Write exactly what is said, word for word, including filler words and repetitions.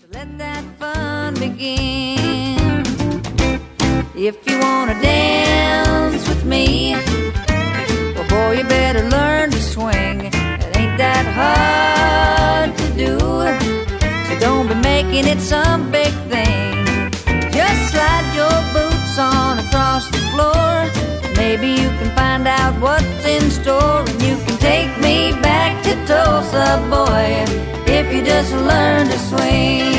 Let that fun begin. If you wanna dance with me, well, boy, you better learn to swing. It ain't that hard to do, so don't be making it some big thing. Just slide your boots on across the floor. Maybe you can find out what's in store, and you can take me back to Tulsa, boy, if you just learn to swing.